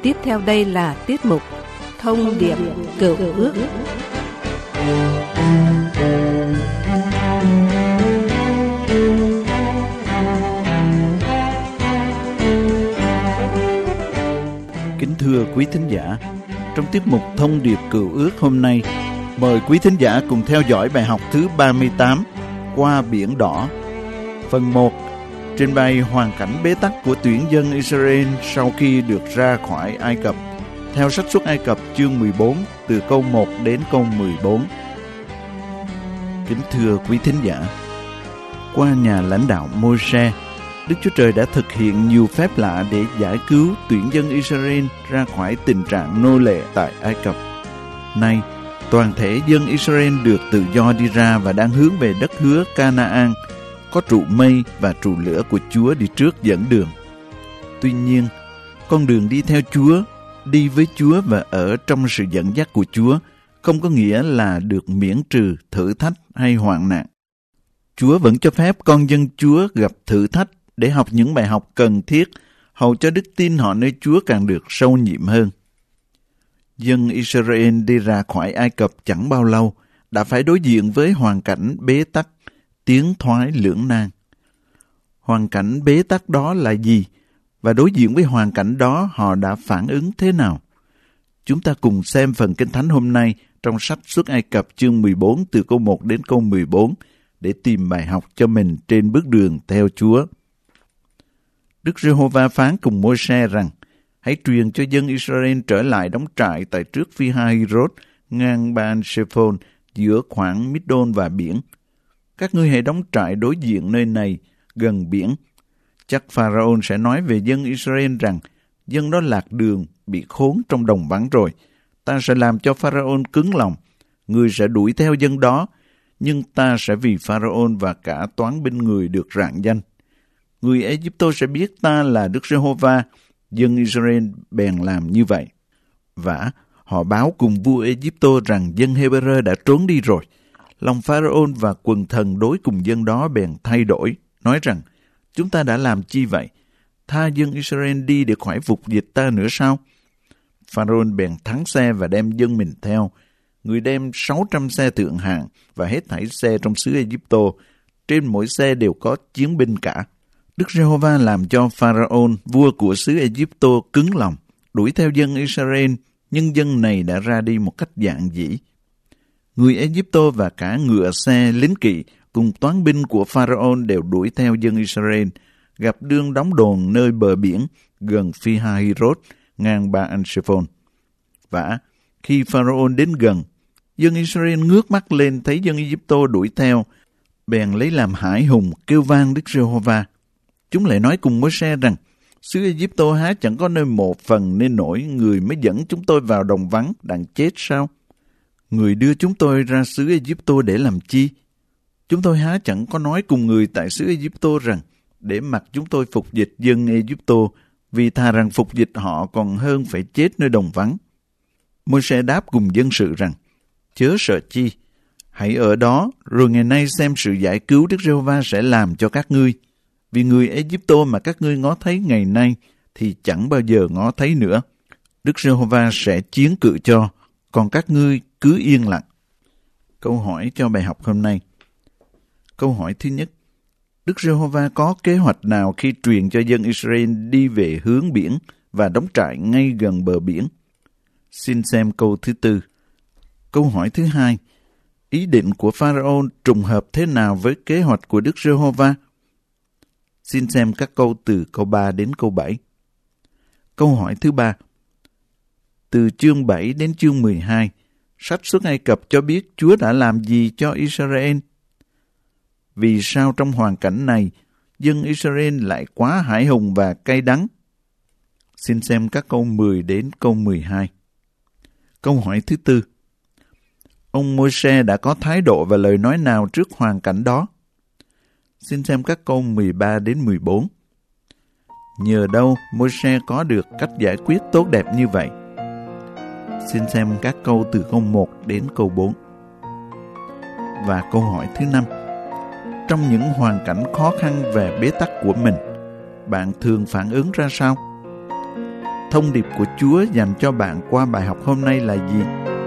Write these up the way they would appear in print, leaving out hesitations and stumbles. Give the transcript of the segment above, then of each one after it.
Tiếp theo đây là tiết mục Thông điệp Cựu Ước. Kính thưa quý thính giả, trong tiết mục Thông điệp Cựu Ước hôm nay, mời quý thính giả cùng theo dõi bài học thứ 38, Qua Biển Đỏ. Phần 1, trình bày hoàn cảnh bế tắc của tuyển dân Israel sau khi được ra khỏi Ai Cập, theo sách Xuất Ai Cập chương 14, từ câu 1 đến câu 14. Kính thưa quý thính giả, qua nhà lãnh đạo Môi-se, Đức Chúa Trời đã thực hiện nhiều phép lạ để giải cứu tuyển dân Israel ra khỏi tình trạng nô lệ tại Ai Cập. Nay, toàn thể dân Israel được tự do đi ra và đang hướng về đất hứa Ca-na-an, có trụ mây và trụ lửa của Chúa đi trước dẫn đường. Tuy nhiên, con đường đi theo Chúa, đi với Chúa và ở trong sự dẫn dắt của Chúa không có nghĩa là được miễn trừ thử thách hay hoạn nạn. Chúa vẫn cho phép con dân Chúa gặp thử thách để học những bài học cần thiết, hầu cho đức tin họ nơi Chúa càng được sâu nhiệm hơn. Dân Israel đi ra khỏi Ai Cập chẳng bao lâu, đã phải đối diện với hoàn cảnh bế tắc, tiến thoái lưỡng nan. Hoàn cảnh bế tắc đó là gì? Và đối diện với hoàn cảnh đó, họ đã phản ứng thế nào? Chúng ta cùng xem phần Kinh Thánh hôm nay trong sách Xuất Ai Cập chương 14 từ câu 1 đến câu 14 để tìm bài học cho mình trên bước đường theo Chúa. Đức Giê-hô-va phán cùng Môi-se rằng: hãy truyền cho dân Israel trở lại đóng trại tại trước Phi-ha-hi-rốt, ngang Ban-sê-phôn, giữa khoảng Mít-đôn và biển. Các ngươi hãy đóng trại đối diện nơi này, gần biển. Chắc Pharaon sẽ nói về dân Israel rằng: dân đó lạc đường, bị khốn trong đồng vắng rồi. Ta sẽ làm cho Pharaon cứng lòng. Người sẽ đuổi theo dân đó, nhưng ta sẽ vì Pharaon và cả toán binh người được rạng danh. Người Ai-cập sẽ biết ta là Đức Giê-hô-va. Dân Israel bèn làm như vậy. Và họ báo cùng vua Ai-cập rằng dân Hê-bơ-rơ đã trốn đi rồi. Lòng Pharaon và quần thần đối cùng dân đó bèn thay đổi, nói rằng: chúng ta đã làm chi vậy? Tha dân Israel đi để khỏi phục dịch ta nữa sao? Pharaon bèn thắng xe và đem dân mình theo. Người đem 600 xe thượng hạng và hết thảy xe trong xứ Ai-cập. Trên mỗi xe đều có chiến binh cả. Đức Giê-hô-va làm cho Pharaon, vua của xứ Ai-cập, cứng lòng, đuổi theo dân Israel, nhưng dân này đã ra đi một cách dạn dĩ. Người Ai-cập và cả ngựa xe lính kỵ cùng toán binh của Pharaon đều đuổi theo dân Israel, gặp đương đóng đồn nơi bờ biển gần Phi-ha-hi-rốt, ngang Ba-an-sê-phôn. Và khi Pharaon đến gần, dân Israel ngước mắt lên thấy dân Ai-cập đuổi theo, bèn lấy làm hãi hùng kêu vang Đức Giê-hô-va. Chúng lại nói cùng Môi-se rằng: xứ Ai-cập há chẳng có nơi một phần nên nổi, người mới dẫn chúng tôi vào đồng vắng đặng chết sao? Người đưa chúng tôi ra xứ Ai-cập để làm chi? Chúng tôi há chẳng có nói cùng người tại xứ Ai-cập rằng: để mặc chúng tôi phục dịch dân Ai-cập, vì thà rằng phục dịch họ còn hơn phải chết nơi đồng vắng. Môi-se đáp cùng dân sự rằng: chớ sợ chi, hãy ở đó, rồi ngày nay xem sự giải cứu Đức Giê-hô-va sẽ làm cho các ngươi. Vì người Ai-cập mà các ngươi ngó thấy ngày nay, thì chẳng bao giờ ngó thấy nữa. Đức Giê-hô-va sẽ chiến cự cho, còn các ngươi cứ yên lặng. Câu hỏi cho bài học hôm nay. Câu hỏi thứ nhất: Đức Giê-hô-va có kế hoạch nào khi truyền cho dân Israel đi về hướng biển và đóng trại ngay gần bờ biển? Xin xem câu thứ tư. Câu hỏi thứ hai: ý định của Pharaon trùng hợp thế nào với kế hoạch của Đức Giê-hô-va? Xin xem các câu từ câu 3 đến câu 7. Câu hỏi thứ ba. Từ chương 7 đến chương 12, sách Xuất Ai Cập cho biết Chúa đã làm gì cho Israel? Vì sao trong hoàn cảnh này, dân Israel lại quá hãi hùng và cay đắng? Xin xem các câu 10 đến câu 12. Câu hỏi thứ tư. Ông Môi-se đã có thái độ và lời nói nào trước hoàn cảnh đó? Xin xem các câu 13 đến 14. Nhờ đâu Môi-se có được cách giải quyết tốt đẹp như vậy? Xin xem các câu từ câu 1 đến câu 4. Và câu hỏi thứ 5. Trong những hoàn cảnh khó khăn và bế tắc của mình, bạn thường phản ứng ra sao? thông điệp của Chúa dành cho bạn qua bài học hôm nay là gì?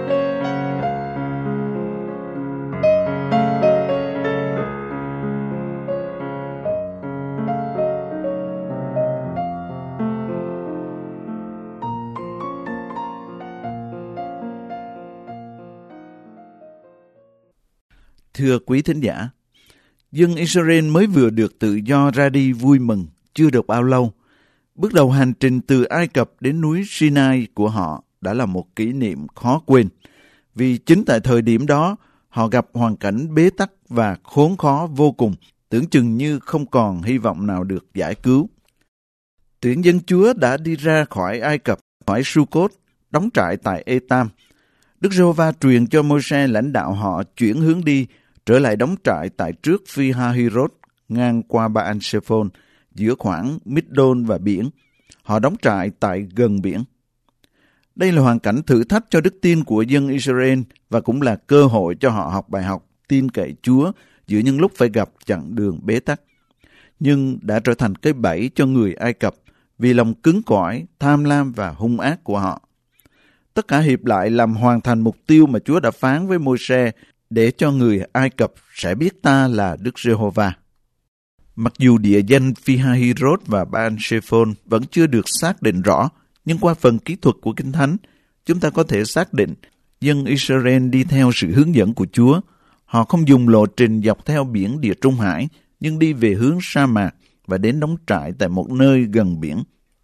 Thưa quý thính giả, dân Israel mới vừa được tự do ra đi vui mừng, chưa được bao lâu. Bước đầu hành trình từ Ai Cập đến núi Sinai của họ đã là một kỷ niệm khó quên, vì chính tại thời điểm đó họ gặp hoàn cảnh bế tắc và khốn khó vô cùng, tưởng chừng như không còn hy vọng nào được giải cứu. Tuyển dân Chúa đã đi ra khỏi Ai Cập, khỏi Su-cốt, đóng trại tại Ê-tam. Đức Giê-hô-va truyền cho Môi-se lãnh đạo họ chuyển hướng đi, trở lại đóng trại tại trước Phi-ha-hi-rốt, ngang qua Ba-an-sê-phôn, giữa khoảng Mít-đôn và biển. Họ đóng trại tại gần biển. Đây là hoàn cảnh thử thách cho đức tin của dân Israel và cũng là cơ hội cho họ học bài học tin cậy Chúa giữa những lúc phải gặp chặng đường bế tắc. Nhưng đã trở thành cái bẫy cho người Ai Cập vì lòng cứng cỏi, tham lam và hung ác của họ. Tất cả hiệp lại làm hoàn thành mục tiêu mà Chúa đã phán với Môi-se để cho người Ai Cập sẽ biết ta là Đức Giê-hô-va. Mặc dù địa danh Phi-ha-hi-rốt và Ba-an-sê-phôn vẫn chưa được xác định rõ, nhưng qua phần kỹ thuật của Kinh Thánh, chúng ta có thể xác định dân Israel đi theo sự hướng dẫn của Chúa. Họ không dùng lộ trình dọc theo biển Địa Trung Hải, nhưng đi về hướng sa mạc và đến đóng trại tại một nơi gần biển.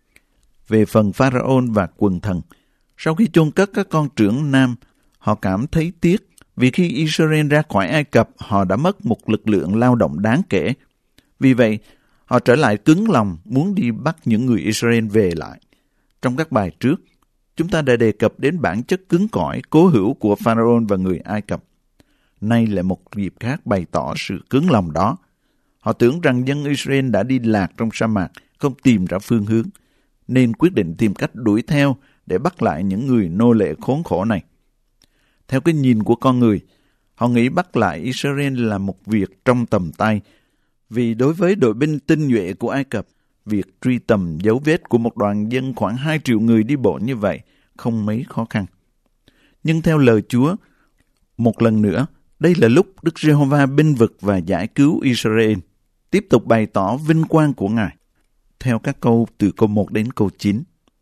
Về phần Pharaon và quần thần, sau khi chôn cất các con trưởng nam, họ cảm thấy tiếc vì khi Israel ra khỏi Ai Cập, họ đã mất một lực lượng lao động đáng kể. Vì vậy, họ trở lại cứng lòng muốn đi bắt những người Israel về lại. Trong các bài trước, chúng ta đã đề cập đến bản chất cứng cỏi, cố hữu của Pharaon và người Ai Cập. Nay là một dịp khác bày tỏ sự cứng lòng đó. Họ tưởng rằng dân Israel đã đi lạc trong sa mạc, không tìm ra phương hướng, nên quyết định tìm cách đuổi theo để bắt lại những người nô lệ khốn khổ này. Theo cái nhìn của con người, họ nghĩ bắt lại Israel là một việc trong tầm tay, vì đối với đội binh tinh nhuệ của Ai Cập, việc truy tầm dấu vết của một đoàn dân khoảng 2 triệu người đi bộ như vậy không mấy khó khăn. Nhưng theo lời Chúa, một lần nữa, đây là lúc Đức Giê-hô-va bênh vực và giải cứu Israel, tiếp tục bày tỏ vinh quang của Ngài. Theo các câu từ câu 1 đến câu 9,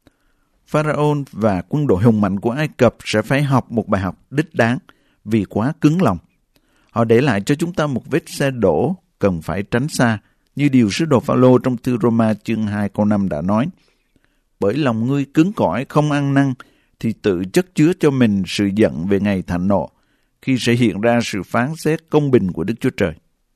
Pharaon và quân đội hùng mạnh của Ai Cập sẽ phải học một bài học đích đáng vì quá cứng lòng. Họ để lại cho chúng ta một vết xe đổ cần phải tránh xa, như điều sứ đồ Phao-lô trong thư Roma chương 2 câu 5 đã nói. Bởi lòng ngươi cứng cỏi không ăn năn, thì tự chất chứa cho mình sự giận về ngày thạnh nộ, khi sẽ hiện ra sự phán xét công bình của Đức Chúa Trời.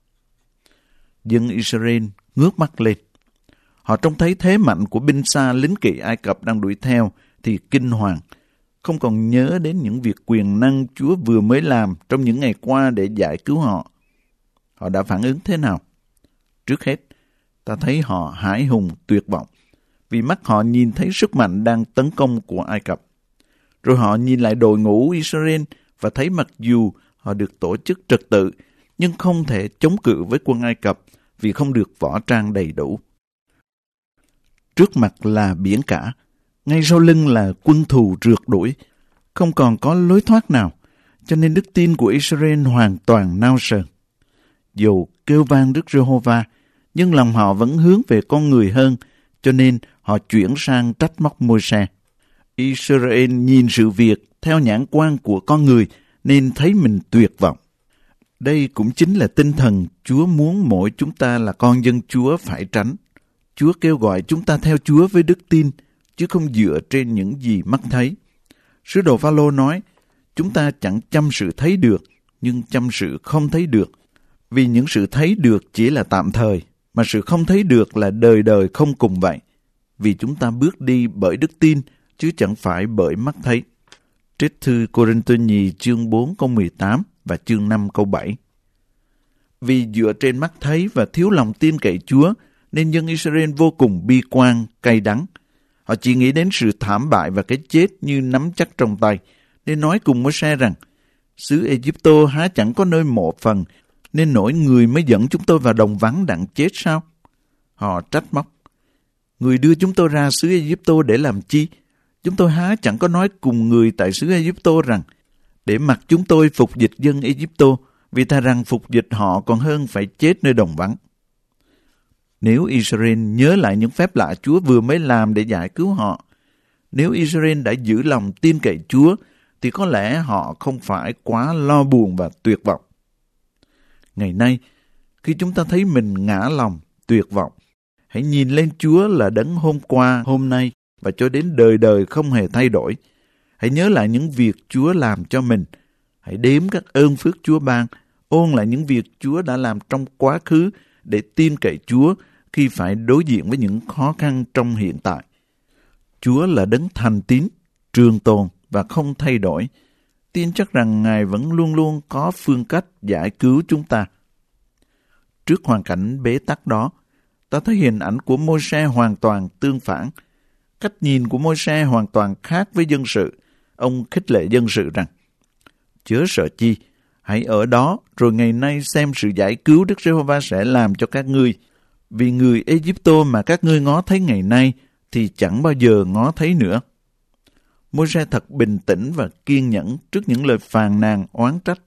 Dân Israel ngước mắt lên. Họ trông thấy thế mạnh của binh xa lính kỵ Ai Cập đang đuổi theo thì kinh hoàng, không còn nhớ đến những việc quyền năng Chúa vừa mới làm trong những ngày qua để giải cứu họ. Họ đã phản ứng thế nào? Trước hết, ta thấy họ hãi hùng tuyệt vọng, vì mắt họ nhìn thấy sức mạnh đang tấn công của Ai Cập. Rồi họ nhìn lại đội ngũ Israel và thấy mặc dù họ được tổ chức trật tự, nhưng không thể chống cự với quân Ai Cập vì không được võ trang đầy đủ. Trước mặt là biển cả, ngay sau lưng là quân thù rượt đuổi, không còn có lối thoát nào, cho nên đức tin của Israel hoàn toàn nao sờn. Dù kêu vang Đức Giê-hô-va, nhưng lòng họ vẫn hướng về con người hơn, cho nên họ chuyển sang trách móc Môi-se. Israel nhìn sự việc theo nhãn quan của con người nên thấy mình tuyệt vọng. Đây cũng chính là tinh thần Chúa muốn mỗi chúng ta là con dân Chúa phải tránh. Chúa kêu gọi chúng ta theo Chúa với đức tin, chứ không dựa trên những gì mắt thấy. Sứ đồ Phao-lô nói, chúng ta chẳng chăm sự thấy được, nhưng chăm sự không thấy được. Vì những sự thấy được chỉ là tạm thời, mà sự không thấy được là đời đời không cùng vậy. Vì chúng ta bước đi bởi đức tin, chứ chẳng phải bởi mắt thấy. Trích thư Cô-rinh-tô nhì chương 4 câu 18 và chương 5 câu 7. Vì dựa trên mắt thấy và thiếu lòng tin cậy Chúa, nên dân Israel vô cùng bi quan, cay đắng. Họ chỉ nghĩ đến sự thảm bại và cái chết như nắm chắc trong tay, nên nói cùng Môi-se rằng, xứ Ê-díp-tô há chẳng có nơi mộ phần, nên nỗi người mới dẫn chúng tôi vào đồng vắng đặng chết sao? Họ trách móc. Người đưa chúng tôi ra xứ Ai-cập để làm chi? Chúng tôi há chẳng có nói cùng người tại xứ Ai-cập rằng, để mặc chúng tôi phục dịch dân Ai-cập, vì thà rằng phục dịch họ còn hơn phải chết nơi đồng vắng. Nếu Israel nhớ lại những phép lạ Chúa vừa mới làm để giải cứu họ, nếu Israel đã giữ lòng tin cậy Chúa, thì có lẽ họ không phải quá lo buồn và tuyệt vọng. Ngày nay, khi chúng ta thấy mình ngã lòng, tuyệt vọng, hãy nhìn lên Chúa là đấng hôm qua, hôm nay và cho đến đời đời không hề thay đổi. Hãy nhớ lại những việc Chúa làm cho mình. Hãy đếm các ơn phước Chúa ban, ôn lại những việc Chúa đã làm trong quá khứ để tin cậy Chúa khi phải đối diện với những khó khăn trong hiện tại. Chúa là đấng thành tín, trường tồn và không thay đổi. Tin chắc rằng Ngài vẫn luôn luôn có phương cách giải cứu chúng ta. Trước hoàn cảnh bế tắc đó, ta thấy hình ảnh của Môi-se hoàn toàn tương phản. Cách nhìn của Môi-se hoàn toàn khác với dân sự. Ông khích lệ dân sự rằng, chớ sợ chi, hãy ở đó rồi ngày nay xem sự giải cứu Đức Giê-hô-va sẽ làm cho các ngươi. Vì người Ai-cập mà các ngươi ngó thấy ngày nay thì chẳng bao giờ ngó thấy nữa. Môi-se thật bình tĩnh và kiên nhẫn trước những lời phàn nàn oán trách.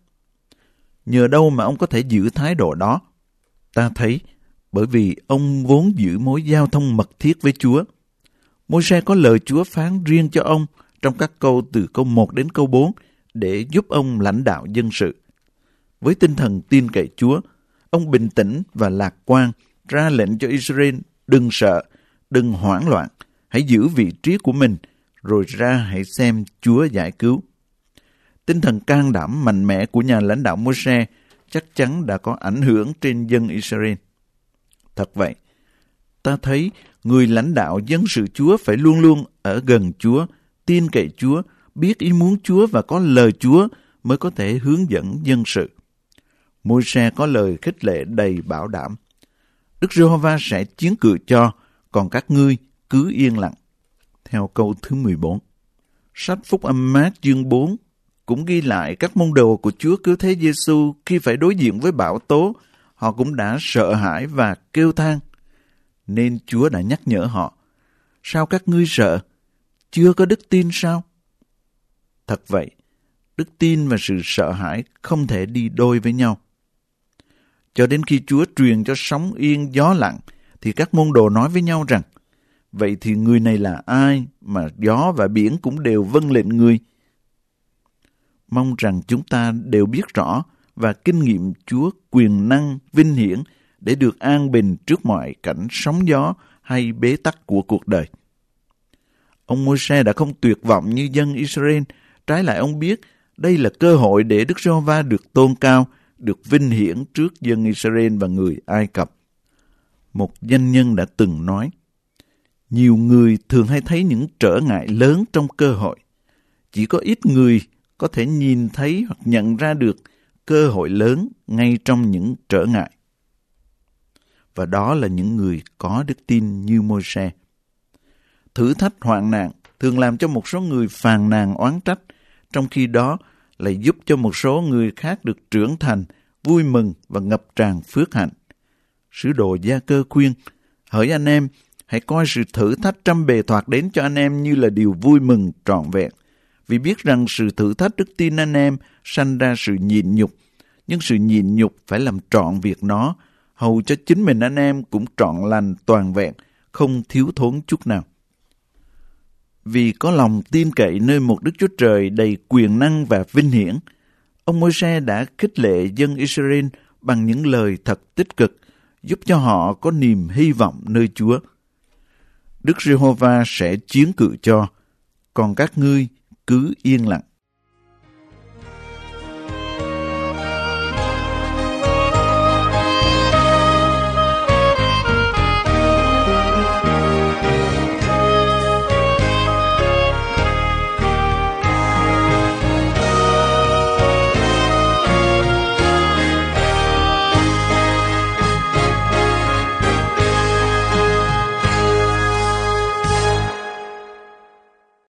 Nhờ đâu mà ông có thể giữ thái độ đó? Ta thấy bởi vì ông vốn giữ mối giao thông mật thiết với Chúa. Môi-se có lời Chúa phán riêng cho ông trong các câu từ câu 1 đến câu 4 để giúp ông lãnh đạo dân sự. Với tinh thần tin cậy Chúa, ông bình tĩnh và lạc quan ra lệnh cho Israel đừng sợ, đừng hoảng loạn, hãy giữ vị trí của mình, rồi ra hãy xem Chúa giải cứu. Tinh thần can đảm mạnh mẽ của nhà lãnh đạo Môi-se chắc chắn đã có ảnh hưởng trên dân Israel. Thật vậy, ta thấy người lãnh đạo dân sự Chúa phải luôn luôn ở gần Chúa, tin cậy Chúa, biết ý muốn Chúa và có lời Chúa mới có thể hướng dẫn dân sự. Môi-se có lời khích lệ đầy bảo đảm. Đức Giê-hô-va sẽ chiến cự cho, còn các ngươi cứ yên lặng. Theo câu thứ 14. Sách Phúc Âm Mát chương 4 cũng ghi lại các môn đồ của Chúa Cứu Thế Giê-xu khi phải đối diện với bão tố, họ cũng đã sợ hãi và kêu than. Nên Chúa đã nhắc nhở họ, sao các ngươi sợ? Chưa có đức tin sao? Thật vậy, đức tin và sự sợ hãi không thể đi đôi với nhau. Cho đến khi Chúa truyền cho sóng yên gió lặng, thì các môn đồ nói với nhau rằng, vậy thì người này là ai mà gió và biển cũng đều vâng lệnh người? Mong rằng chúng ta đều biết rõ và kinh nghiệm Chúa quyền năng, vinh hiển để được an bình trước mọi cảnh sóng gió hay bế tắc của cuộc đời. Ông Môi-se đã không tuyệt vọng như dân Israel, trái lại ông biết đây là cơ hội để Đức Giê-hô-va được tôn cao, được vinh hiển trước dân Israel và người Ai Cập. Một danh nhân đã từng nói, nhiều người thường hay thấy những trở ngại lớn trong cơ hội. Chỉ có ít người có thể nhìn thấy hoặc nhận ra được cơ hội lớn ngay trong những trở ngại. Và đó là những người có đức tin như Môi-se. Thử thách hoạn nạn thường làm cho một số người phàn nàn oán trách, trong khi đó lại giúp cho một số người khác được trưởng thành, vui mừng và ngập tràn phước hạnh. Sứ đồ Gia-cơ khuyên, hỡi anh em, hãy coi sự thử thách trăm bề thoạt đến cho anh em như là điều vui mừng trọn vẹn, vì biết rằng sự thử thách đức tin anh em sanh ra sự nhịn nhục, nhưng sự nhịn nhục phải làm trọn việc nó, hầu cho chính mình anh em cũng trọn lành toàn vẹn, không thiếu thốn chút nào. Vì có lòng tin cậy nơi một Đức Chúa Trời đầy quyền năng và vinh hiển, ông Môi-se đã khích lệ dân Israel bằng những lời thật tích cực, giúp cho họ có niềm hy vọng nơi Chúa. Đức Giê-hô-va sẽ chiến cự cho, còn các ngươi cứ yên lặng.